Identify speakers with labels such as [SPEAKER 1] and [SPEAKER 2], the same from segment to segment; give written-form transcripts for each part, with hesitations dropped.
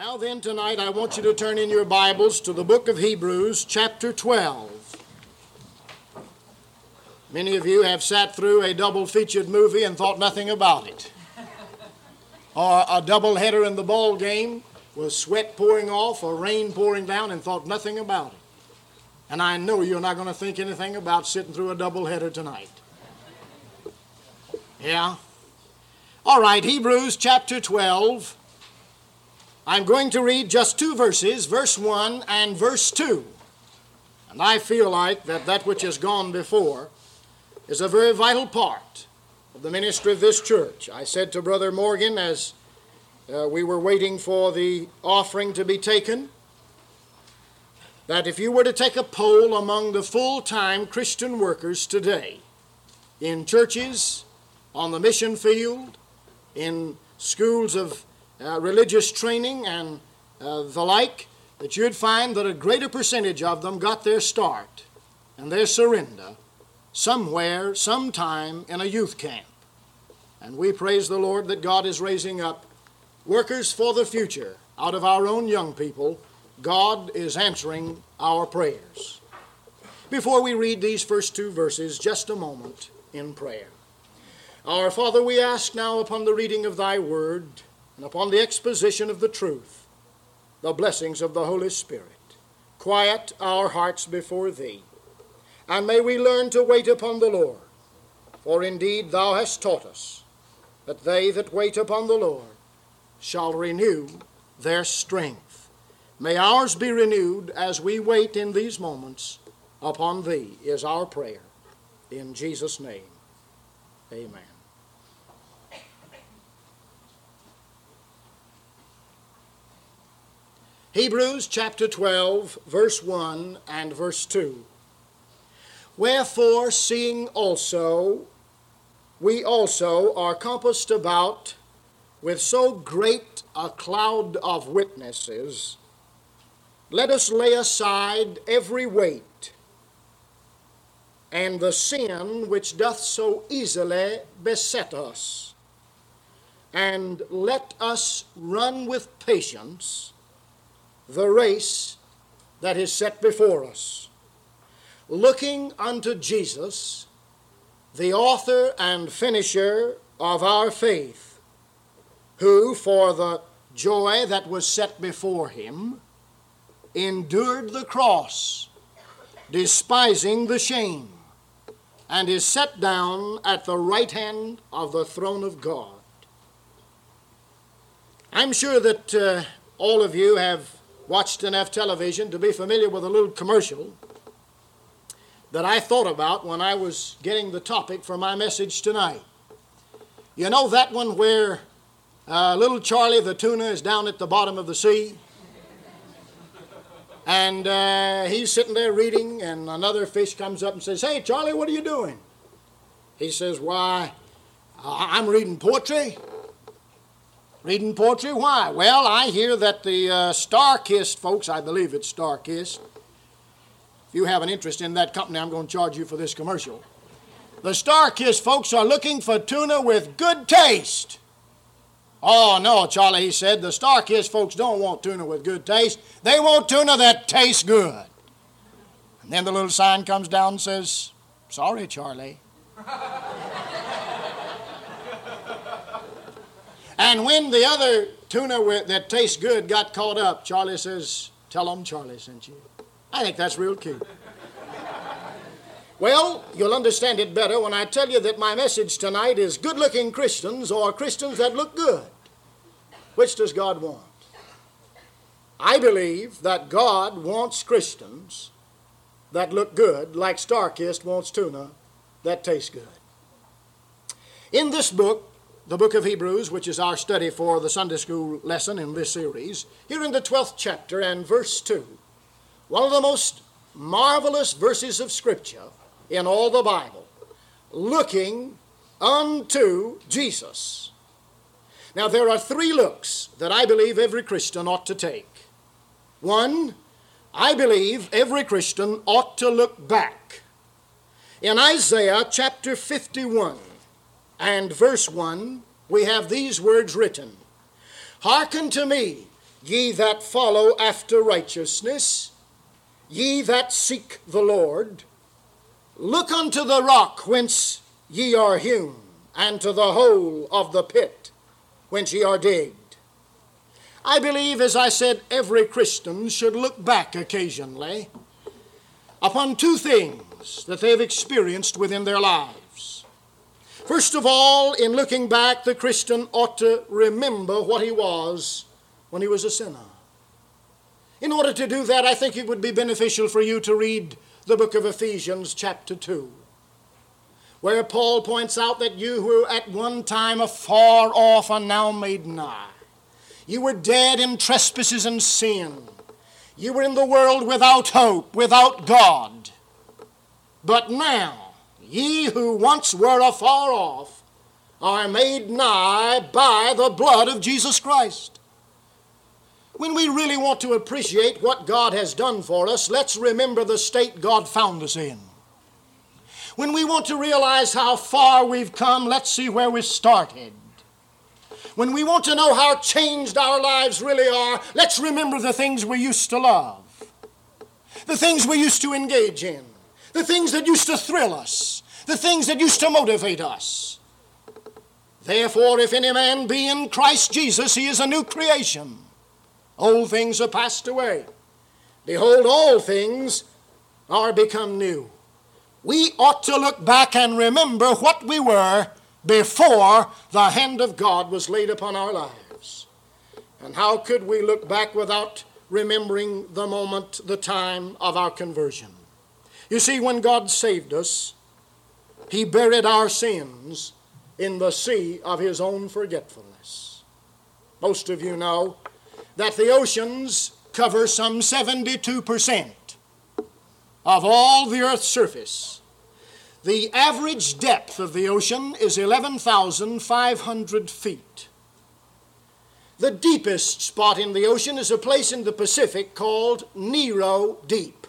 [SPEAKER 1] Now then, tonight I want you to turn in your Bibles to the book of Hebrews, chapter 12. Many of you have sat through a double-featured movie and thought nothing about it. Or a double-header in the ball game with sweat pouring off or rain pouring down and thought nothing about it. And I know you're not going to think anything about sitting through a double-header tonight. Yeah? All right, Hebrews chapter 12. I'm going to read just two verses, verse 1 and verse 2. And I feel like that which has gone before is a very vital part of the ministry of this church. I said to Brother Morgan as we were waiting for the offering to be taken, that if you were to take a poll among the full-time Christian workers today, in churches, on the mission field, in schools of religious training and the like, that you'd find that a greater percentage of them got their start and their surrender somewhere, sometime in a youth camp. And we praise the Lord that God is raising up workers for the future out of our own young people. God is answering our prayers. Before we read these first two verses, just a moment in prayer. Our Father, we ask now upon the reading of Thy Word and upon the exposition of the truth, the blessings of the Holy Spirit. Quiet our hearts before Thee, and may we learn to wait upon the Lord. For indeed Thou hast taught us that they that wait upon the Lord shall renew their strength. May ours be renewed as we wait in these moments upon Thee, is our prayer. In Jesus' name, amen. Hebrews chapter 12, verse 1 and verse 2. Wherefore, seeing also, we also are compassed about with so great a cloud of witnesses, let us lay aside every weight and the sin which doth so easily beset us, and let us run with patience the race that is set before us, looking unto Jesus, the author and finisher of our faith, who for the joy that was set before him endured the cross, despising the shame, and is set down at the right hand of the throne of God. I'm sure that all of you have watched enough television to be familiar with a little commercial that I thought about when I was getting the topic for my message tonight. You know that one where little Charlie the tuna is down at the bottom of the sea, and he's sitting there reading, and another fish comes up and says, "Hey, Charlie, what are you doing?" He says, "Why, I'm reading poetry." Reading poetry? Why? Well, I hear that the Starkist folks, I believe it's Starkist. If you have an interest in that company, I'm going to charge you for this commercial. The Starkist folks are looking for tuna with good taste. "Oh, no, Charlie," he said, "the Starkist folks don't want tuna with good taste. They want tuna that tastes good." And then the little sign comes down and says, "Sorry, Charlie." And when the other tuna that tastes good got caught up, Charlie says, "Tell them Charlie sent you." I think that's real cute. Well, you'll understand it better when I tell you that my message tonight is good-looking Christians or Christians that look good. Which does God want? I believe that God wants Christians that look good, like Starkist wants tuna that tastes good. In this book, the book of Hebrews, which is our study for the Sunday school lesson in this series, here in the 12th chapter and verse 2, one of the most marvelous verses of Scripture in all the Bible, looking unto Jesus. Now, there are three looks that I believe every Christian ought to take. One, I believe every Christian ought to look back. In Isaiah chapter 51, and verse 1, we have these words written, "Hearken to me, ye that follow after righteousness, ye that seek the Lord, look unto the rock whence ye are hewn, and to the hole of the pit whence ye are digged. I believe, as I said, every Christian should look back occasionally upon two things that they've experienced within their lives. First of all, in looking back, the Christian ought to remember what he was when he was a sinner. In order to do that, I think it would be beneficial for you to read the book of Ephesians chapter 2, where Paul points out that you who were at one time afar off are now made nigh. You were dead in trespasses and sin. You were in the world without hope, without God. But now, ye who once were afar off are made nigh by the blood of Jesus Christ. When we really want to appreciate what God has done for us, let's remember the state God found us in. When we want to realize how far we've come, let's see where we started. When we want to know how changed our lives really are, let's remember the things we used to love, the things we used to engage in, the things that used to thrill us, the things that used to motivate us. Therefore, if any man be in Christ Jesus, he is a new creation. Old things are passed away. Behold, all things are become new. We ought to look back and remember what we were before the hand of God was laid upon our lives. And how could we look back without remembering the moment, the time of our conversion? You see, when God saved us, he buried our sins in the sea of his own forgetfulness. Most of you know that the oceans cover some 72% of all the earth's surface. The average depth of the ocean is 11,500 feet. The deepest spot in the ocean is a place in the Pacific called Nero Deep,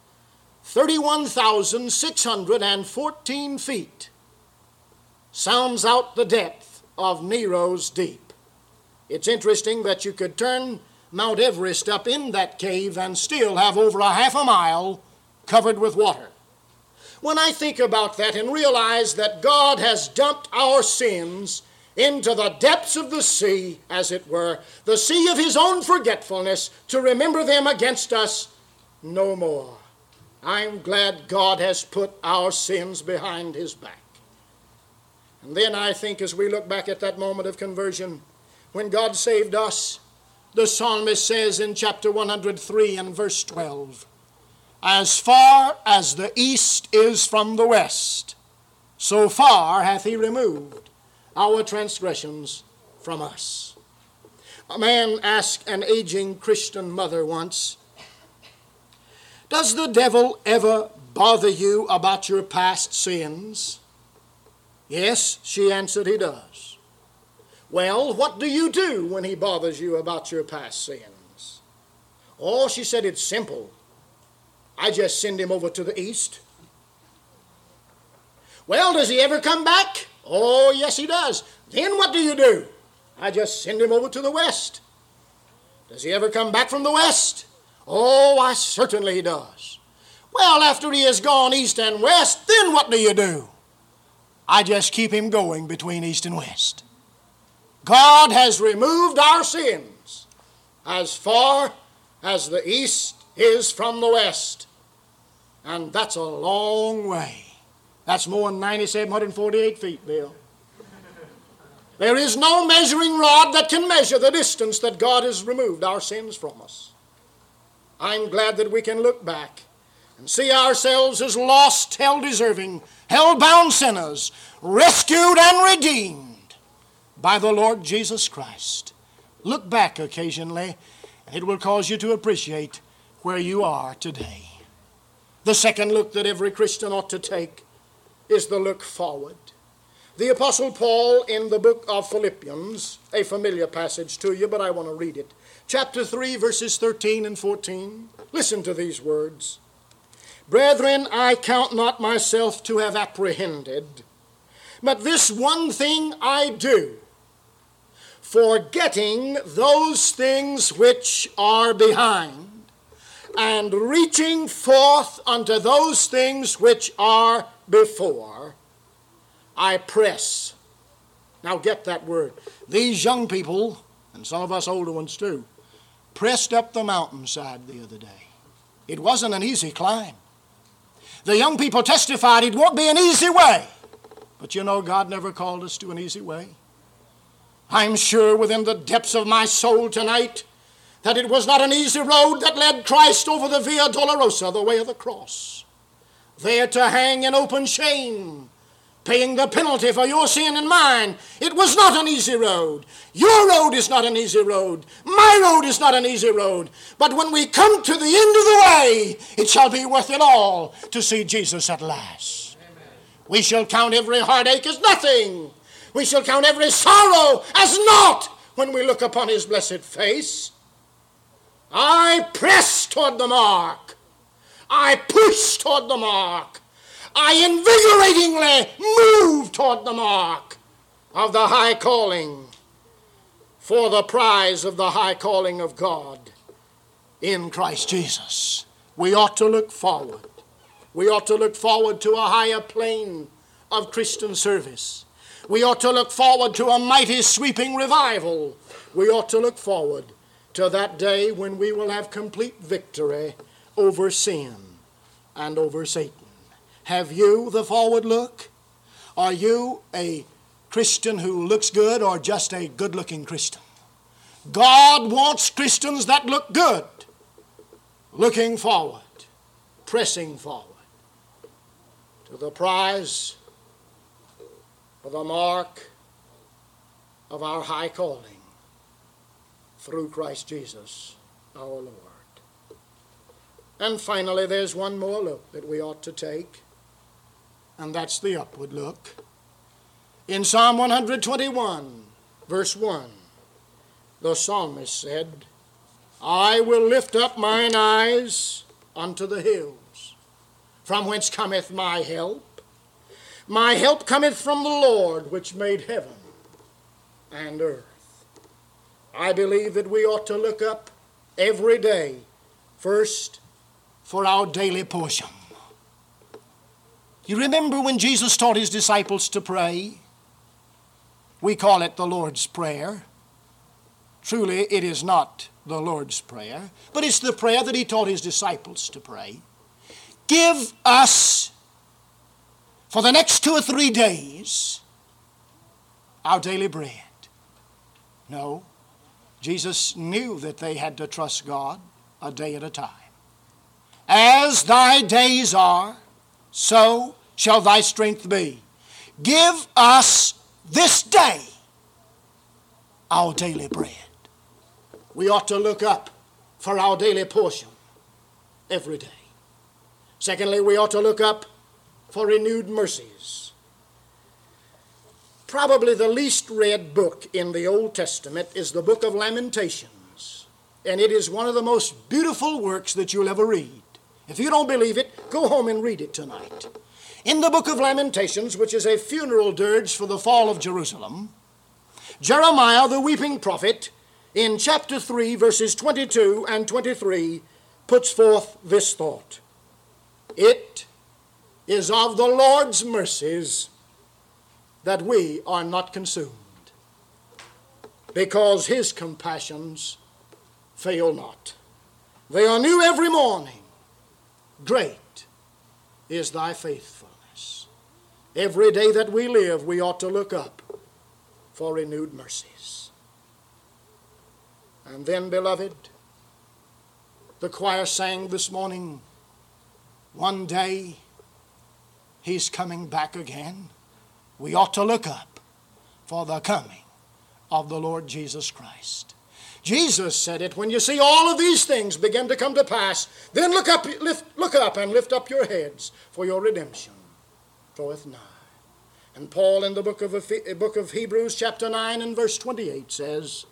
[SPEAKER 1] 31,614 feet. Sounds out the depth of Nero's Deep. It's interesting that you could turn Mount Everest up in that cave and still have over a half a mile covered with water. When I think about that and realize that God has dumped our sins into the depths of the sea, as it were, the sea of his own forgetfulness, to remember them against us no more, I'm glad God has put our sins behind his back. And then I think, as we look back at that moment of conversion, when God saved us, the psalmist says in chapter 103 and verse 12, as far as the east is from the west, so far hath he removed our transgressions from us. A man asked an aging Christian mother once, does the devil ever bother you about your past sins? Yes, she answered, he does. Well, what do you do when he bothers you about your past sins? Oh, she said, it's simple. I just send him over to the east. Well, does he ever come back? Oh, yes, he does. Then what do you do? I just send him over to the west. Does he ever come back from the west? Oh, I certainly he does. Well, after he has gone east and west, then what do you do? I just keep him going between east and west. God has removed our sins as far as the east is from the west. And that's a long way. That's more than 9,748 feet, Bill. There is no measuring rod that can measure the distance that God has removed our sins from us. I'm glad that we can look back and see ourselves as lost, hell-deserving, hell-bound sinners, rescued and redeemed by the Lord Jesus Christ. Look back occasionally, and it will cause you to appreciate where you are today. The second look that every Christian ought to take is the look forward. The Apostle Paul in the book of Philippians, a familiar passage to you, but I want to read it. Chapter 3, verses 13 and 14. Listen to these words. Brethren, I count not myself to have apprehended, but this one thing I do, forgetting those things which are behind, and reaching forth unto those things which are before, I press. Now get that word. These young people, and some of us older ones too, pressed up the mountainside the other day. It wasn't an easy climb. The young people testified it won't be an easy way. But you know, God never called us to an easy way. I'm sure within the depths of my soul tonight that it was not an easy road that led Christ over the Via Dolorosa, the way of the cross, there to hang in open shame, paying the penalty for your sin and mine. It was not an easy road. Your road is not an easy road. My road is not an easy road. But when we come to the end of the way, it shall be worth it all to see Jesus at last. Amen. We shall count every heartache as nothing. We shall count every sorrow as naught when we look upon his blessed face. I press toward the mark. I push toward the mark. I invigoratingly move toward the mark of the high calling, for the prize of the high calling of God in Christ Jesus. We ought to look forward. We ought to look forward to a higher plane of Christian service. We ought to look forward to a mighty sweeping revival. We ought to look forward to that day when we will have complete victory over sin and over Satan. Have you the forward look? Are you a Christian who looks good or just a good-looking Christian? God wants Christians that look good, looking forward, pressing forward to the prize for the mark of our high calling through Christ Jesus our Lord. And finally, there's one more look that we ought to take, and that's the upward look. In Psalm 121, verse 1, the psalmist said, I will lift up mine eyes unto the hills, from whence cometh my help. My help cometh from the Lord, which made heaven and earth. I believe that we ought to look up every day, first, for our daily portion. You remember when Jesus taught his disciples to pray? We call it the Lord's Prayer. Truly, it is not the Lord's Prayer, but it's the prayer that he taught his disciples to pray. Give us, for the next 2 or 3 days, our daily bread. No, Jesus knew that they had to trust God a day at a time. As thy days are, so shall thy strength be. Give us this day our daily bread. We ought to look up for our daily portion every day. Secondly, we ought to look up for renewed mercies. Probably the least read book in the Old Testament is the book of Lamentations. And it is one of the most beautiful works that you'll ever read. If you don't believe it, go home and read it tonight. In the book of Lamentations, which is a funeral dirge for the fall of Jerusalem, Jeremiah, the weeping prophet, in chapter 3, verses 22 and 23, puts forth this thought. It is of the Lord's mercies that we are not consumed, because his compassions fail not. They are new every morning. Great is thy faithfulness. Every day that we live, we ought to look up for renewed mercies. And then, beloved, the choir sang this morning, one day he's coming back again. We ought to look up for the coming of the Lord Jesus Christ. Jesus said it, when you see all of these things begin to come to pass, then look up and lift up your heads, for your redemption draweth nigh. And Paul in the book of Hebrews chapter 9 and verse 28 says,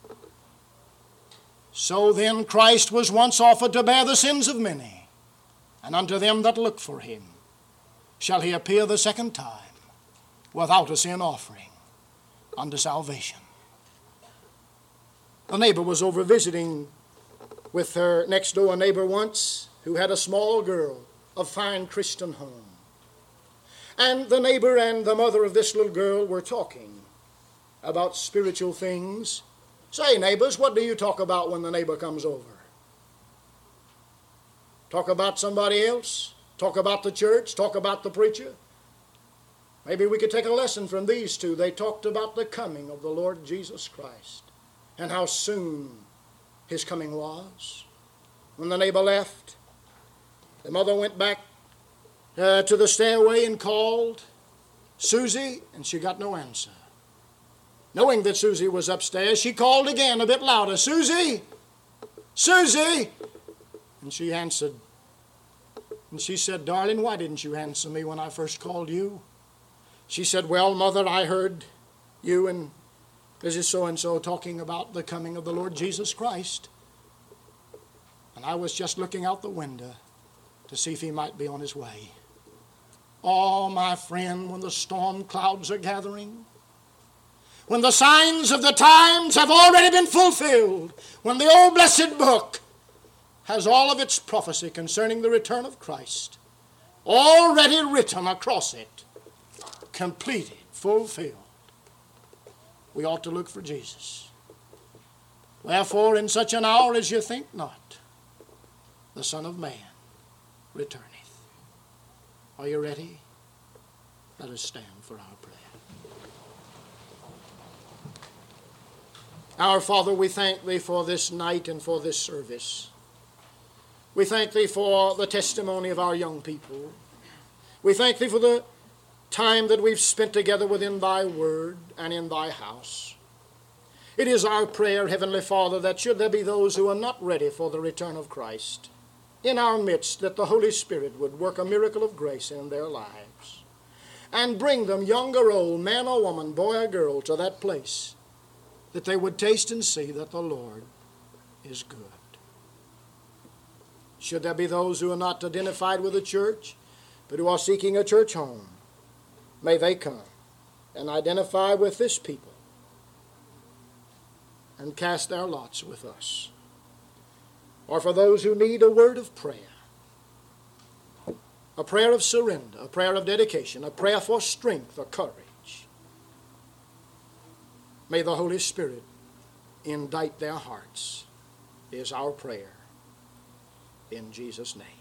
[SPEAKER 1] So then Christ was once offered to bear the sins of many, and unto them that look for him shall he appear the second time without a sin offering unto salvation. A neighbor was over visiting with her next door neighbor once who had a small girl of fine Christian home. And the neighbor and the mother of this little girl were talking about spiritual things. Say, neighbors, what do you talk about when the neighbor comes over? Talk about somebody else? Talk about the church? Talk about the preacher? Maybe we could take a lesson from these two. They talked about the coming of the Lord Jesus Christ and how soon his coming was. When the neighbor left, the mother went back to the stairway and called Susie, and she got no answer. Knowing that Susie was upstairs, she called again a bit louder, Susie! Susie! And she answered. And she said, darling, why didn't you answer me when I first called you? She said, well, Mother, I heard you and Mrs. So-and-so talking about the coming of the Lord Jesus Christ. And I was just looking out the window to see if he might be on his way. Oh, my friend, when the storm clouds are gathering, when the signs of the times have already been fulfilled, when the old blessed book has all of its prophecy concerning the return of Christ already written across it, completed, fulfilled, we ought to look for Jesus. Wherefore, in such an hour as you think not, the Son of Man returneth. Are you ready? Let us stand for our prayer. Our Father, we thank Thee for this night and for this service. We thank Thee for the testimony of our young people. We thank Thee for the time that we've spent together within Thy Word and in Thy house. It is our prayer, Heavenly Father, that should there be those who are not ready for the return of Christ in our midst, that the Holy Spirit would work a miracle of grace in their lives and bring them, young or old, man or woman, boy or girl, to that place that they would taste and see that the Lord is good. Should there be those who are not identified with the church, but who are seeking a church home, may they come and identify with this people and cast their lots with us. Or for those who need a word of prayer, a prayer of surrender, a prayer of dedication, a prayer for strength or courage, may the Holy Spirit indict their hearts, is our prayer in Jesus' name.